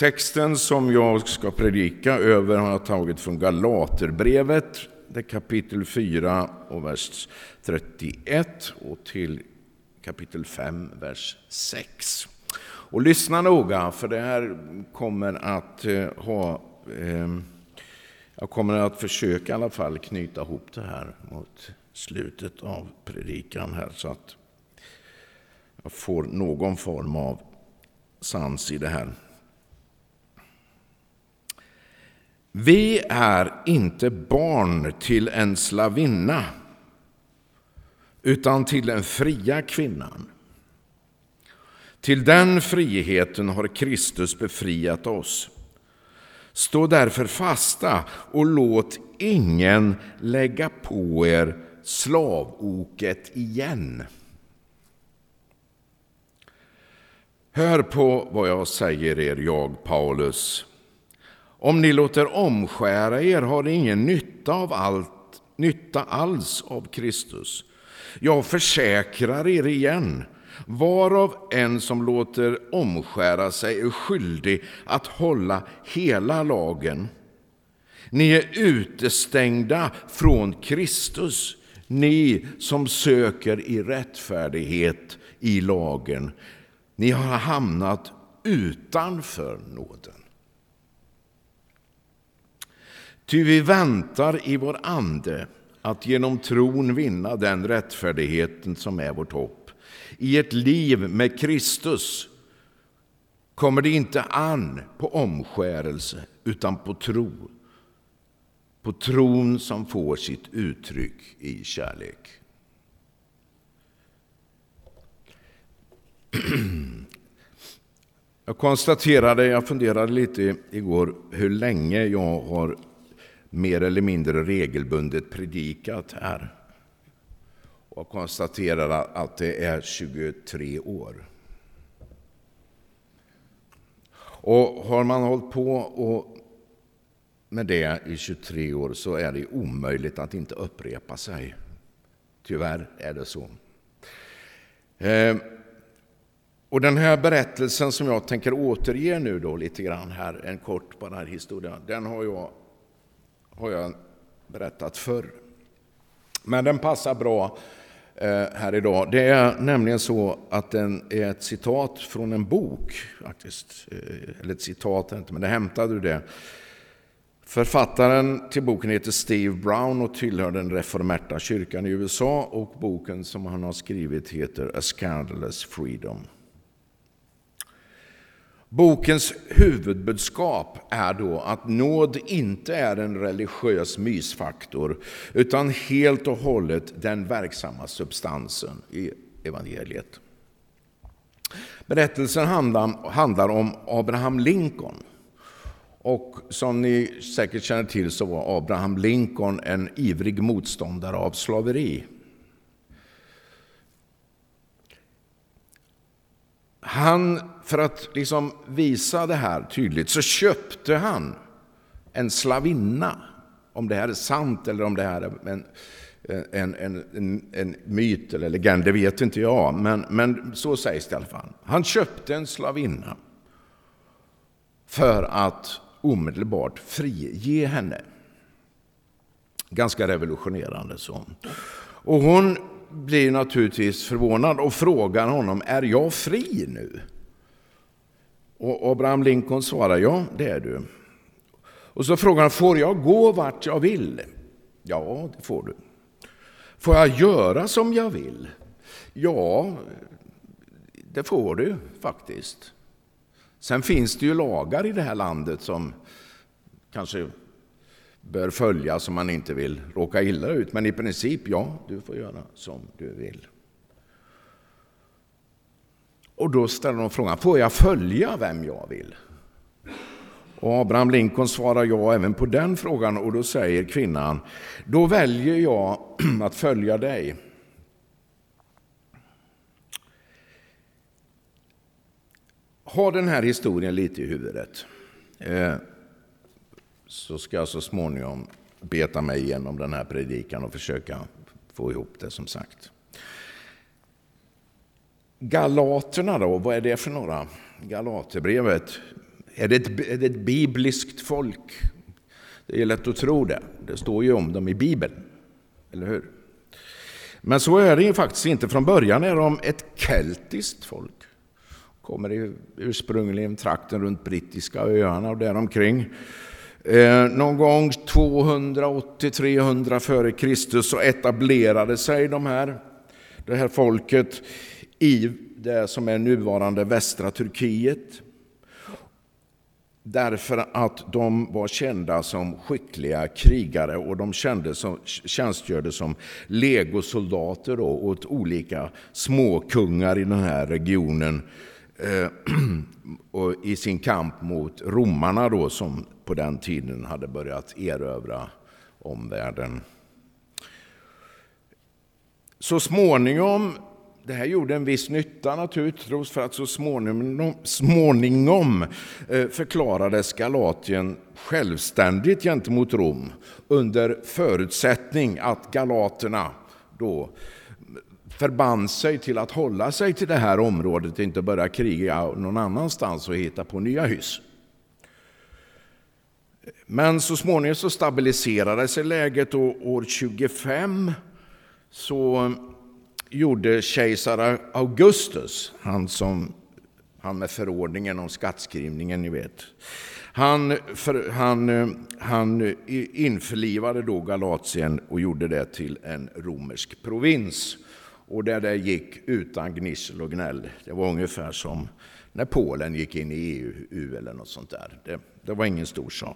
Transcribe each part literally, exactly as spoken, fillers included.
Texten som jag ska predika över har jag tagit från Galaterbrevet, det kapitel fyra och vers trettioett och till kapitel fem, vers sex. Och lyssna noga, för det här kommer att ha... Eh, jag kommer att försöka i alla fall knyta ihop det här mot slutet av predikan här, så att jag får någon form av sans i det här. Vi är inte barn till en slavinna, utan till den fria kvinnan. Till den friheten har Kristus befriat oss. Stå därför fasta och låt ingen lägga på er slavoket igen. Hör på vad jag säger er, jag Paulus. Om ni låter omskära er har ni ingen nytta av allt, nytta alls av Kristus. Jag försäkrar er igen, varav en som låter omskära sig är skyldig att hålla hela lagen. Ni är utestängda från Kristus, ni som söker i rättfärdighet i lagen. Ni har hamnat utanför nåden. Ty vi väntar i vår ande att genom tron vinna den rättfärdigheten som är vårt hopp. I ett liv med Kristus kommer det inte an på omskärelse utan på tro. På tron som får sitt uttryck i kärlek. Jag konstaterade, jag funderade lite igår hur länge jag har mer eller mindre regelbundet predikat här. Och konstaterade att det är tjugotre år. Och har man hållit på och med det i tjugotre år så är det omöjligt att inte upprepa sig. Tyvärr är det så. Eh, och den här berättelsen som jag tänker återge nu då lite grann här, en kort bara historia, den har jag, har jag berättat förr. Men den passar bra eh, här idag. Det är nämligen så att den är ett citat från en bok faktiskt. Eh, eller ett citat inte, men det hämtade du det. Författaren till boken heter Steve Brown och tillhör den reformerta kyrkan i U S A, och boken som han har skrivit heter A Scandalous Freedom. Bokens huvudbudskap är då att nåd inte är en religiös mysfaktor utan helt och hållet den verksamma substansen i evangeliet. Berättelsen handlar, handlar om Abraham Lincoln. Och som ni säkert känner till så var Abraham Lincoln en ivrig motståndare av slaveri. Han, för att liksom visa det här tydligt, så köpte han en slavinna. Om det här är sant eller om det här är en, en, en, en, en myt eller legend, det vet inte jag. Men, men så sägs det i alla fall. Han köpte en slavinna för att omedelbart frige henne. Ganska revolutionerande så. Och hon blir naturligtvis förvånad och frågar honom, är jag fri nu? Och Abraham Lincoln svarar, ja, det är du. Och så frågar han, får jag gå vart jag vill? Ja, det får du. Får jag göra som jag vill? Ja, det får du faktiskt. Sen finns det ju lagar i det här landet som kanske bör följas om man inte vill råka illa ut. Men i princip, ja, du får göra som du vill. Och då ställer de frågan, får jag följa vem jag vill? Och Abraham Lincoln svarar ja även på den frågan, och då säger kvinnan, då väljer jag att följa dig. Ha den här historien lite i huvudet. Eh, så ska jag så småningom beta mig igenom den här predikan och försöka få ihop det som sagt. Galaterna då, vad är det för några? Galaterbrevet är det, ett, är det ett bibliskt folk? Det är lätt att tro det. Det står ju om dem i Bibeln, eller hur? Men så är det ju faktiskt inte. Från början är de ett keltiskt folk. Kommer ursprungligen trakten runt brittiska öarna och däromkring. Eh, någon gång tvåhundraåttio till trehundra före Kristus så etablerade sig de här, det här folket i det som är nuvarande västra Turkiet. Därför att de var kända som skickliga krigare och de kände som, tjänstgjorde som legosoldater då, åt olika småkungar i den här regionen eh, och i sin kamp mot romarna då, som på den tiden hade börjat erövra omvärlden. Så småningom, det här gjorde en viss nytta naturligtvis, för att så småningom, småningom eh, förklarades Galatien självständigt gentemot Rom under förutsättning att galaterna då förband sig till att hålla sig till det här området, inte börja kriga någon annanstans och hitta på nya hyss. Men så småningom så stabiliserade sig läget och år tjugofem så gjorde kejsare Augustus, han, som, han med förordningen om skattskrivningen, ni vet. Han, för, han, han införlivade då Galatien och gjorde det till en romersk provins. Och där det gick utan gnissel och gnäll. Det var ungefär som när Polen gick in i E U eller något sånt där. Det, det var ingen stor sak.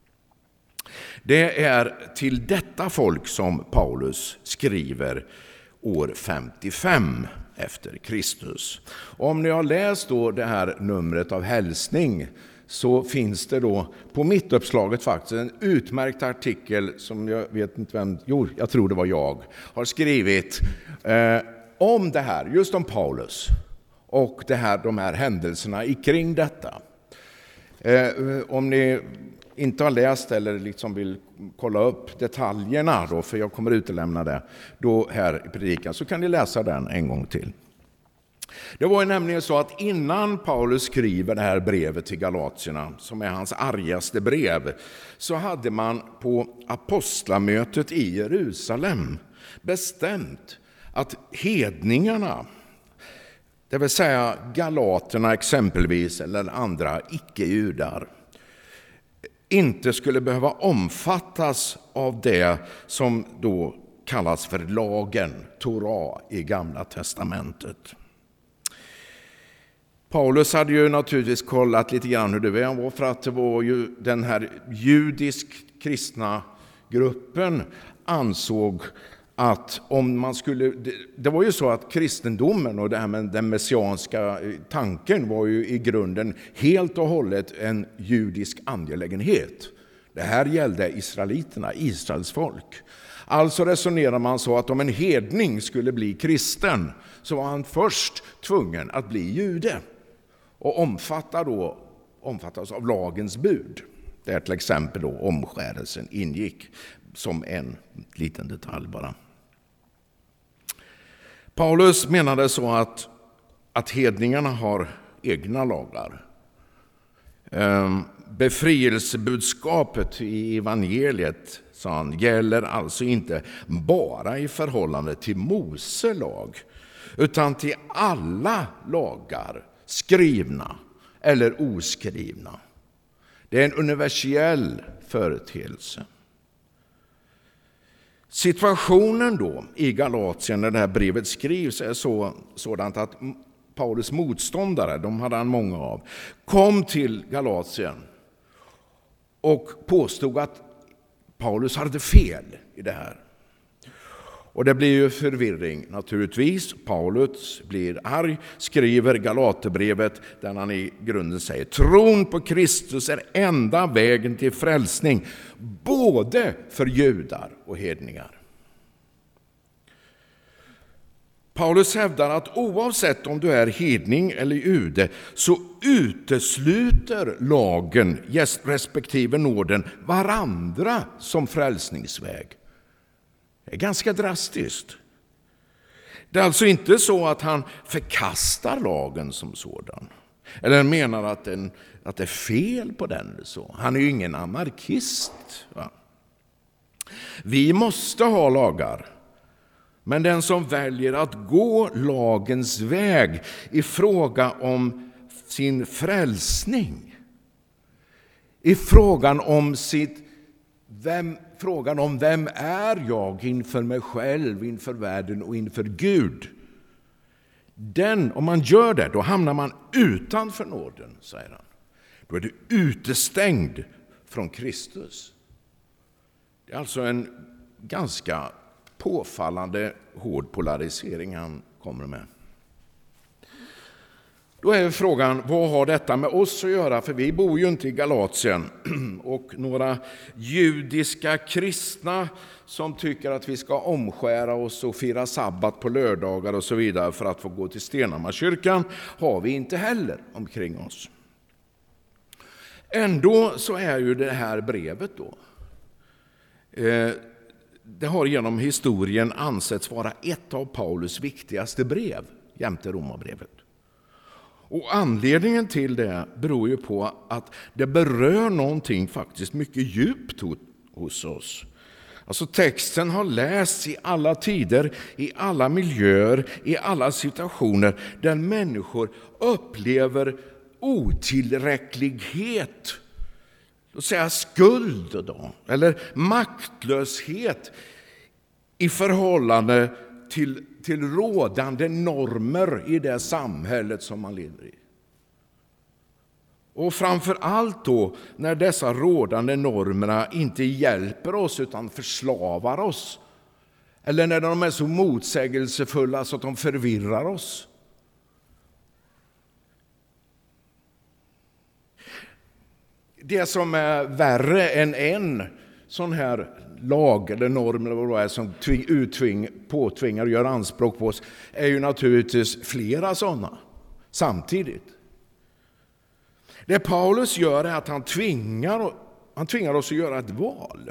Det är till detta folk som Paulus skriver år femtiofem efter Kristus. Om ni har läst då det här numret av hälsning så finns det då på mittuppslaget faktiskt en utmärkt artikel som jag vet inte vem, jo, jag tror det var jag, har skrivit eh, om det här, just om Paulus och det här, de här händelserna kring detta. Eh, om ni inte har läst eller liksom vill kolla upp detaljerna då, för jag kommer utelämna det då här i predikan, så kan ni läsa den en gång till. Det var ju nämligen så att innan Paulus skriver det här brevet till galatierna, som är hans argaste brev, så hade man på apostlamötet i Jerusalem bestämt att hedningarna, det vill säga galaterna exempelvis eller andra icke-judar, inte skulle behöva omfattas av det som då kallas för lagen, Torah i Gamla testamentet. Paulus hade ju naturligtvis kollat lite grann hur det var, för att det var ju den här judisk kristna gruppen ansåg att om man skulle, det, det var ju så att kristendomen och det här med den messianska tanken var ju i grunden helt och hållet en judisk angelägenhet. Det här gällde israeliterna, Israels folk. Alltså resonerar man så att om en hedning skulle bli kristen så var han först tvungen att bli jude och omfatta då, omfattas av lagens bud. Där till exempel då omskärelsen ingick som en liten detalj bara. Paulus menade så att, att hedningarna har egna lagar. Befrielsebudskapet i evangeliet, sa han, gäller alltså inte bara i förhållande till Mose lag, utan till alla lagar, skrivna eller oskrivna. Det är en universell företeelse. Situationen då i Galatien när det här brevet skrivs är så, sådant att Paulus motståndare, de hade han många av, kom till Galatien och påstod att Paulus hade fel i det här. Och det blir ju förvirring naturligtvis. Paulus blir arg, skriver Galaterbrevet där han i grunden säger: tron på Kristus är enda vägen till frälsning, både för judar och hedningar. Paulus hävdar att oavsett om du är hedning eller jude så utesluter lagen respektive nåden varandra som frälsningsväg. Det är ganska drastiskt. Det är alltså inte så att han förkastar lagen som sådan. Eller menar att den att det är fel på den. Så. Han är ju ingen anarkist. Va? Vi måste ha lagar. Men den som väljer att gå lagens väg i fråga om sin frälsning, i frågan om sitt vem, frågan om vem är jag inför mig själv, inför världen och inför Gud. Den, om man gör det, då hamnar man utanför nåden, säger han. Då är du utestängd från Kristus. Det är alltså en ganska påfallande hård polarisering han kommer med. Då är frågan, vad har detta med oss att göra? För vi bor ju inte i Galatien. Och några judiska kristna som tycker att vi ska omskära oss och fira sabbat på lördagar och så vidare för att få gå till Stenhammarkyrkan har vi inte heller omkring oss. Ändå så är ju det här brevet då. Eh, det har genom historien ansetts vara ett av Paulus viktigaste brev jämte Romarbrevet. Och anledningen till det beror ju på att det berör någonting faktiskt mycket djupt hos oss. Alltså texten har lästs i alla tider, i alla miljöer, i alla situationer där människor upplever otillräcklighet, låt säga skuld då, eller maktlöshet i förhållande till, till rådande normer i det samhället som man lever i. Och framför allt då när dessa rådande normerna inte hjälper oss utan förslavar oss. Eller när de är så motsägelsefulla så att de förvirrar oss. Det som är värre än en sån här lag eller norm eller vad det är som uttving, påtvingar och gör anspråk på oss är ju naturligtvis flera sådana samtidigt. Det Paulus gör är att han tvingar, han tvingar oss att göra ett val.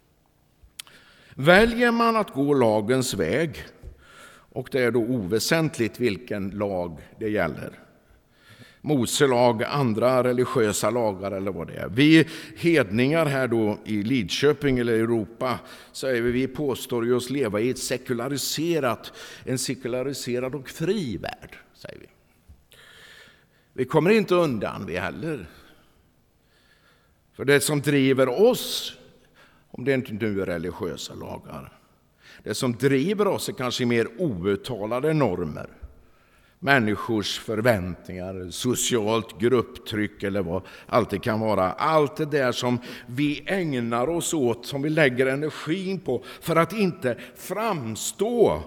Väljer man att gå lagens väg, och det är då oväsentligt vilken lag det gäller, Moselag, andra religiösa lagar eller vad det är. Vi hedningar här då i Lidköping eller Europa, säger vi, vi påstår ju oss leva i ett sekulariserat, en sekulariserad och fri värld, säger vi. Vi kommer inte undan vi heller. För det som driver oss, om det inte nu är religiösa lagar, det som driver oss är kanske mer outtalade normer. Människors förväntningar, socialt grupptryck eller vad allt det kan vara. Allt det där som vi ägnar oss åt, som vi lägger energin på för att inte framstå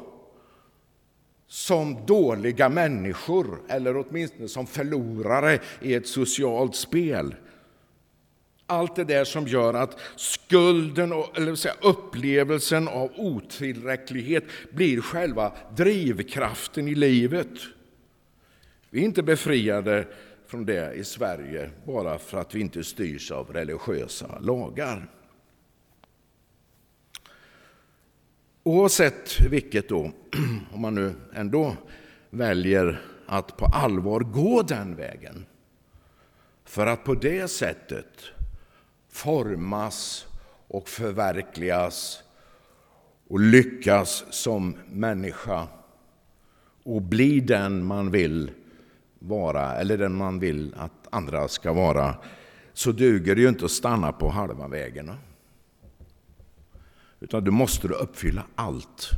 som dåliga människor eller åtminstone som förlorare i ett socialt spel. Allt det där som gör att skulden och, eller säga, upplevelsen av otillräcklighet blir själva drivkraften i livet. Vi är inte befriade från det i Sverige bara för att vi inte styrs av religiösa lagar. Oavsett vilket då, om man nu ändå väljer att på allvar gå den vägen för att på det sättet formas och förverkligas och lyckas som människa och bli den man vill vara eller den man vill att andra ska vara, så duger det ju inte att stanna på halva vägen. Utan du måste uppfylla allt.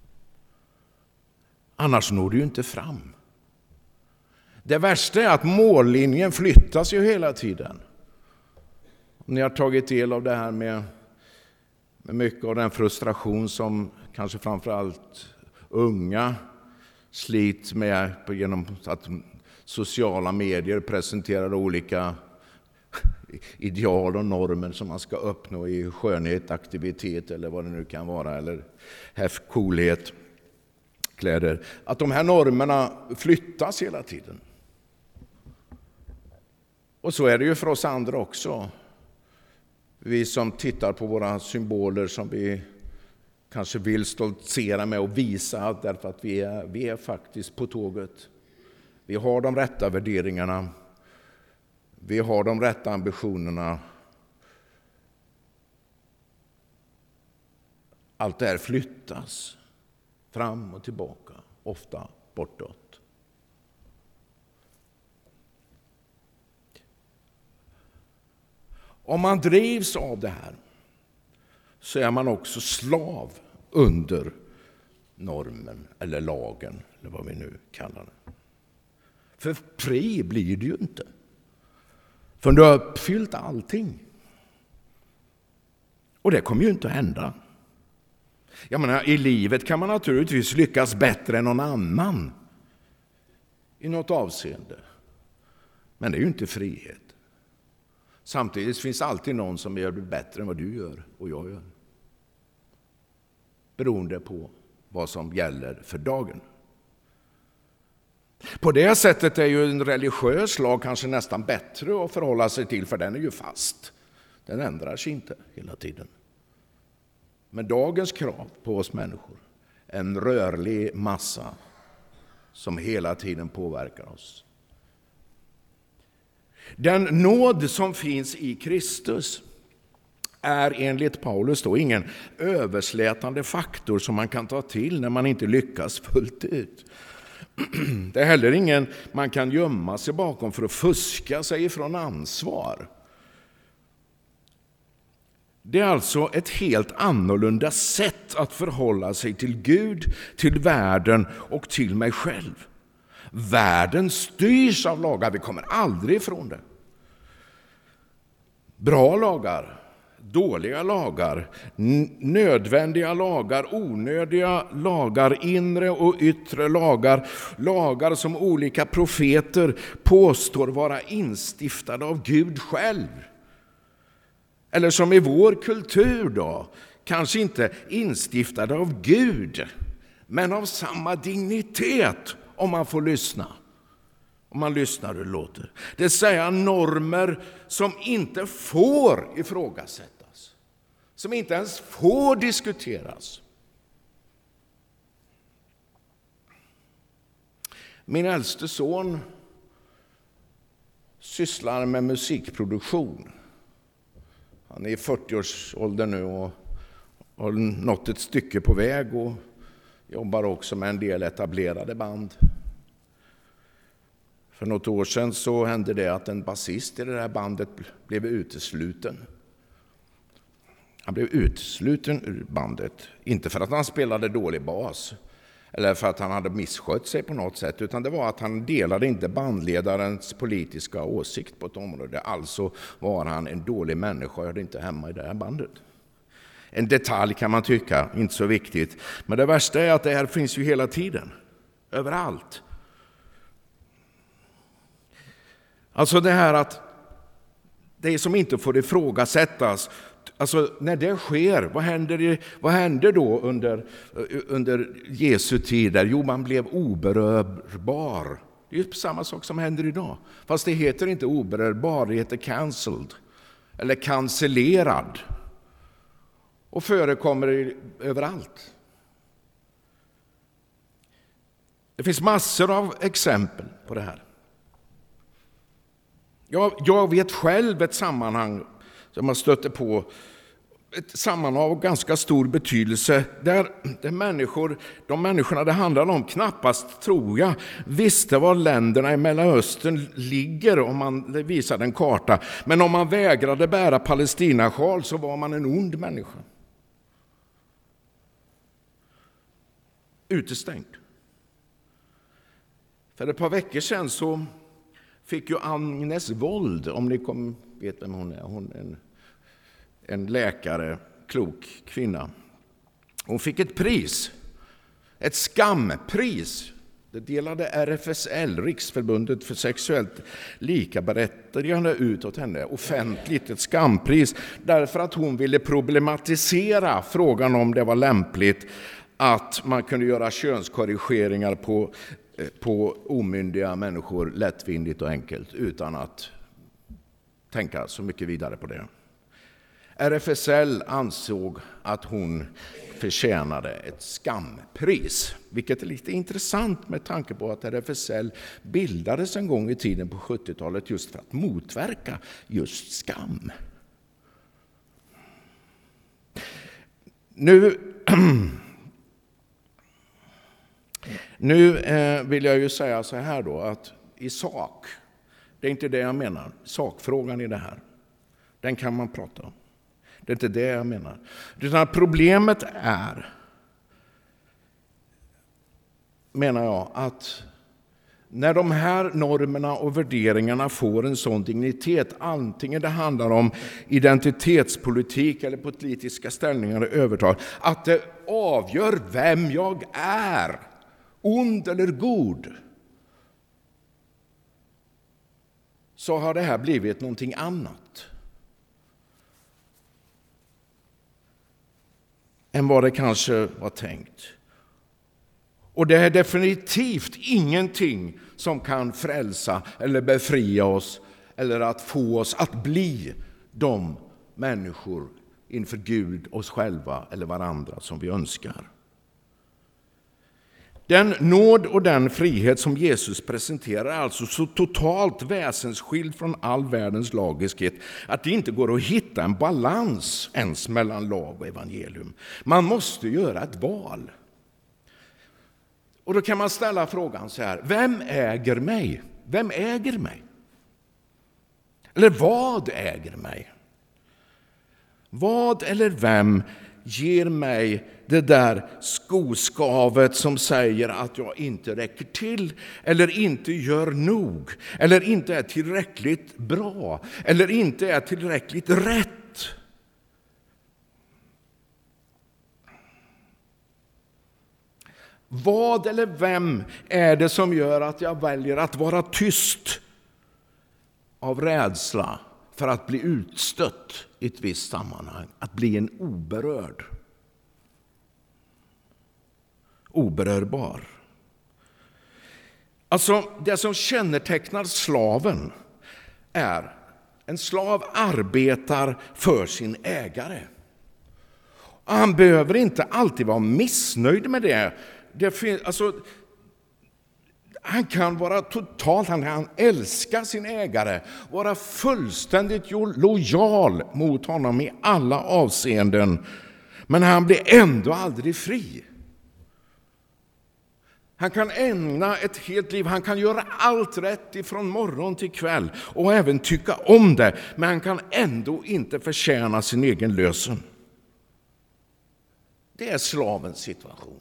Annars når du ju inte fram. Det värsta är att mållinjen flyttas ju hela tiden. Ni har tagit del av det här med, med mycket av den frustration som kanske framförallt unga slits med på genom att sociala medier presenterar olika ideal och normer som man ska uppnå i skönhet, aktivitet eller vad det nu kan vara, eller häft, coolhet, kläder. Att de här normerna flyttas hela tiden. Och så är det ju för oss andra också. Vi som tittar på våra symboler som vi kanske vill stoltsera med och visa därför att vi är, vi är faktiskt på tåget. Vi har de rätta värderingarna. vi har de rätta ambitionerna. Allt det här flyttas fram och tillbaka, ofta bortåt. Om man drivs av det här så är man också slav under normen eller lagen, eller vad vi nu kallar det. För fri blir det ju inte. För du har uppfyllt allting. Och det kommer ju inte att hända. Jag menar, i livet kan man naturligtvis lyckas bättre än någon annan i något avseende. Men det är ju inte frihet. Samtidigt finns alltid någon som gör det bättre än vad du gör och jag gör. Beroende på vad som gäller för dagen. På det sättet är ju en religiös lag kanske nästan bättre att förhålla sig till, för den är ju fast. Den ändrar sig inte hela tiden. Men dagens krav på oss människor är en rörlig massa som hela tiden påverkar oss. Den nåd som finns i Kristus är enligt Paulus då ingen överslätande faktor som man kan ta till när man inte lyckas fullt ut. Det är heller ingen man kan gömma sig bakom för att fuska sig ifrån ansvar. Det är alltså ett helt annorlunda sätt att förhålla sig till Gud, till världen och till mig själv. Världen styrs av lagar, vi kommer aldrig ifrån det. Bra lagar, dåliga lagar, nödvändiga lagar, onödiga lagar, inre och yttre lagar, lagar som olika profeter påstår vara instiftade av Gud själv. Eller som i vår kultur då, kanske inte instiftade av Gud, men av samma dignitet om man får lyssna. Om man lyssnar hur det låter. Det vill säga normer som inte får ifrågasättas. Som inte ens får diskuteras. Min äldste son sysslar med musikproduktion. Han är i fyrtioårsåldern nu och har nått ett stycke på väg och jobbar också med en del etablerade band. För något år sedan så hände det att en basist i det här bandet blev utesluten. Han blev utesluten ur bandet, inte för att han spelade dålig bas eller för att han hade misskött sig på något sätt, utan det var att han delade inte bandledarens politiska åsikt på ett område. Alltså var han en dålig människa och hörde inte hemma i det här bandet. En detalj kan man tycka, inte så viktigt. Men det värsta är att det här finns ju hela tiden, överallt. Alltså det här att det som inte får ifrågasättas, alltså när det sker, vad händer, vad händer då under, under Jesu tid där? Jo, man blev oberörbar. Det är ju samma sak som händer idag. Fast det heter inte oberörbar, det heter cancelled eller cancellerad. Och förekommer överallt. Det finns massor av exempel på det här. Jag, jag vet själv ett sammanhang som man stöter på, ett sammanhang av ganska stor betydelse, där, där människor, de människorna det handlar om knappast, tror jag, visste var länderna i Mellanöstern ligger om man visade en karta. Men om man vägrade bära palestinasjal så var man en ond människa. Utestängd. För ett par veckor sedan så fick ju Agnes Wold, om ni kom, vet vem hon är, hon är en, en läkare, klok kvinna. Hon fick ett pris, ett skampris. Det delade R F S L, Riksförbundet för sexuellt likaberättigande, ut åt henne offentligt, ett skampris, därför att hon ville problematisera frågan om det var lämpligt att man kunde göra könskorrigeringar på på omyndiga människor lättvindigt och enkelt utan att tänka så mycket vidare på det. R F S L ansåg att hon förtjänade ett skampris, vilket är lite intressant med tanke på att R F S L bildades en gång i tiden på sjuttiotalet just för att motverka just skam. Nu, nu eh, vill jag ju säga så här då, att i sak, det är inte det jag menar, sakfrågan i det här, den kan man prata om. Det är inte det jag menar. Utan problemet är, menar jag, att när de här normerna och värderingarna får en sån dignitet, antingen det handlar om identitetspolitik eller politiska ställningar och övertag, att det avgör vem jag är, ond eller god, så har det här blivit någonting annat än vad det kanske var tänkt. Och det är definitivt ingenting som kan frälsa eller befria oss eller att få oss att bli de människor inför Gud, oss själva eller varandra som vi önskar. Den nåd och den frihet som Jesus presenterar är alltså så totalt väsensskild från all världens lagiskhet att det inte går att hitta en balans ens mellan lag och evangelium. Man måste göra ett val. Och då kan man ställa frågan så här: vem äger mig? Vem äger mig? Eller vad äger mig? Vad eller vem ger mig det där skoskavet som säger att jag inte räcker till, eller inte gör nog, eller inte är tillräckligt bra, eller inte är tillräckligt rätt? Vad eller vem är det som gör att jag väljer att vara tyst av rädsla för att bli utstött i ett visst sammanhang, att bli en oberörd, oberörbar? Alltså, det som kännetecknar slaven är en slav arbetar för sin ägare. Han behöver inte alltid vara missnöjd med det. Det finns, alltså, han kan vara totalt, han kan älska sin ägare, vara fullständigt lojal mot honom i alla avseenden, men han blir ändå aldrig fri. Han kan ägna ett helt liv, han kan göra allt rätt ifrån morgon till kväll och även tycka om det, men han kan ändå inte förtjäna sin egen lösen. Det är slavens situation.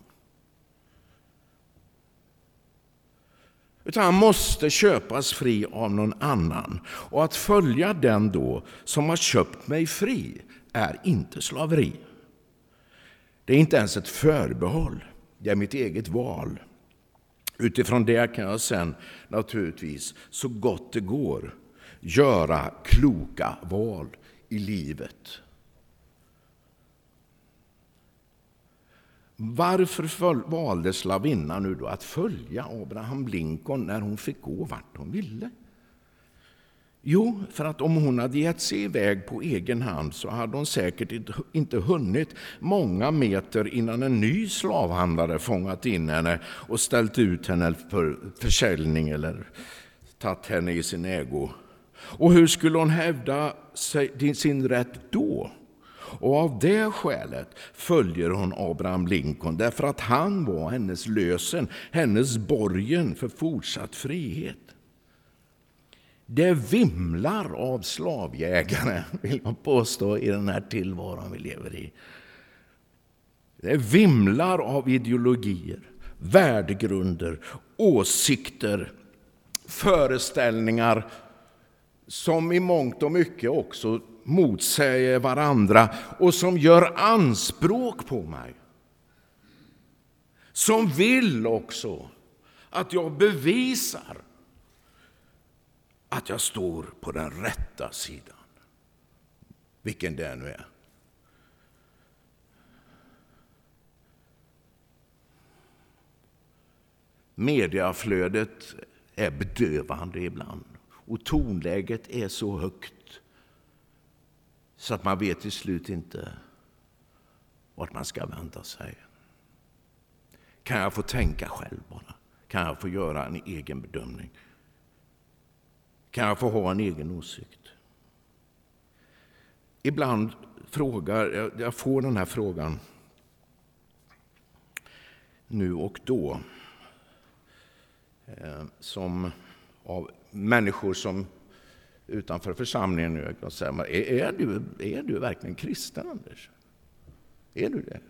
Utan han måste köpas fri av någon annan. Och att följa den då som har köpt mig fri är inte slaveri. Det är inte ens ett förbehåll. Det är mitt eget val. Utifrån det kan jag sen naturligtvis så gott det går göra kloka val i livet. Varför valde slavinnan nu då att följa Abraham Lincoln när hon fick gå vart hon ville? Jo, för att om hon hade gett sig iväg på egen hand så hade hon säkert inte hunnit många meter innan en ny slavhandlare fångat in henne och ställt ut henne för försäljning eller tagit henne i sin ägo. Och hur skulle hon hävda sig, sin rätt då? Och av det skälet följer hon Abraham Lincoln, därför att han var hennes lösen, hennes borgen för fortsatt frihet. Det vimlar av slavjägare, vill man påstå, i den här tillvaron vi lever i. Det vimlar av ideologier, värdegrunder, åsikter, föreställningar som i mångt och mycket också motsäger varandra och som gör anspråk på mig. Som vill också att jag bevisar att jag står på den rätta sidan. Vilken det nu är. Mediaflödet är bedövande ibland och tonläget är så högt så att man vet till slut inte vart man ska vända sig. Kan jag få tänka själv bara? Kan jag få göra en egen bedömning? Kan jag få ha en egen åsikt? Ibland frågar, jag får den här frågan nu och då, som av människor som utanför församlingen nu, jag säger, är, är, du, är du verkligen kristen, Anders? Är du det?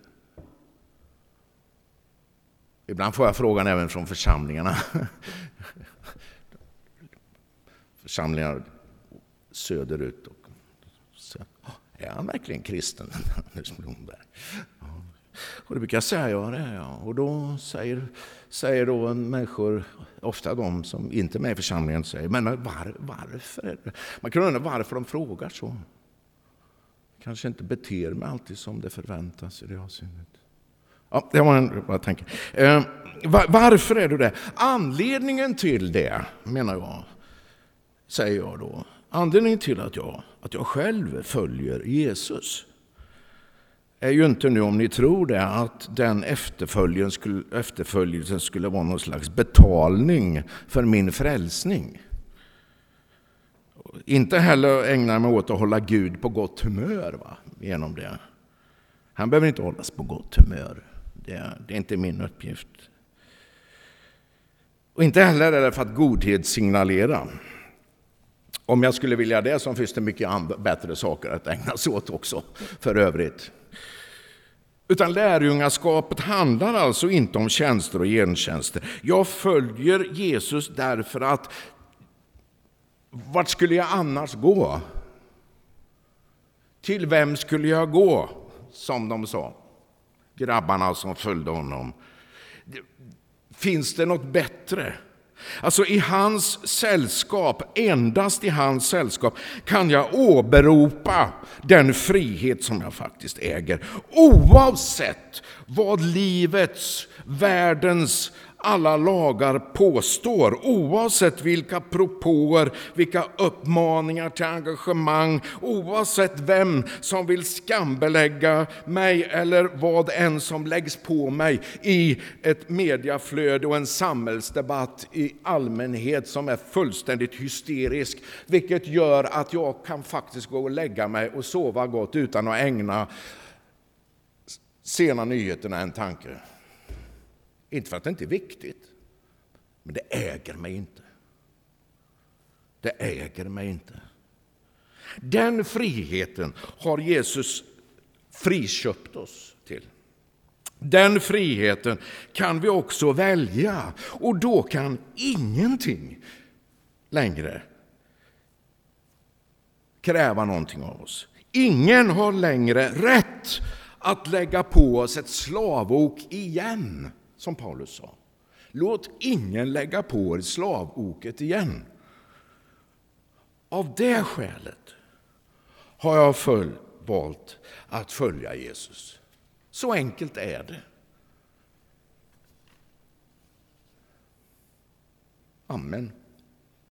Ibland får jag frågan även från församlingarna. Församlingar söderut. Och så, är han verkligen kristen, Anders Blomberg? Ja. Och det brukar jag säga, ja det är jag. Och då säger, säger då människor, ofta de som inte är med i församlingen, säger, men var, varför är det? Man kan undra varför de frågar så. Kanske inte beter mig alltid som det förväntas i det avseendet. Ja, det var en, vad jag tänker. Eh, var, varför är du det? Anledningen till det, menar jag, säger jag då. Anledningen till att jag, att jag själv följer Jesus är ju inte nu, om ni tror det, att den efterföljelsen skulle, efterföljelsen skulle vara någon slags betalning för min frälsning. Inte heller ägnar mig åt att hålla Gud på gott humör, va, genom det. Han behöver inte hållas på gott humör. Det är, det är inte min uppgift. Och inte heller är det för att godhet signalera. Om jag skulle vilja det, så finns det mycket andra, bättre saker att ägna sig åt också för övrigt. Utan lärjungaskapet handlar alltså inte om tjänster och gentjänster. Jag följer Jesus därför att vart skulle jag annars gå? Till vem skulle jag gå? Som de sa, grabbarna som följde honom. Finns det något bättre? Alltså i hans sällskap, endast i hans sällskap, kan jag åberopa den frihet som jag faktiskt äger. Oavsett vad livets, världens alla lagar påstår, oavsett vilka propåer, vilka uppmaningar till engagemang, oavsett vem som vill skambelägga mig eller vad än som läggs på mig i ett mediaflöde och en samhällsdebatt i allmänhet som är fullständigt hysterisk, vilket gör att jag kan faktiskt gå och lägga mig och sova gott utan att ägna sena nyheterna en tanke. Inte för att det inte är viktigt, men det äger mig inte. Det äger mig inte. Den friheten har Jesus friköpt oss till. Den friheten kan vi också välja, och då kan ingenting längre kräva någonting av oss. Ingen har längre rätt att lägga på oss ett slavok igen. Som Paulus sa. Låt ingen lägga på er slavoket igen. Av det skälet har jag följ, valt att följa Jesus. Så enkelt är det. Amen.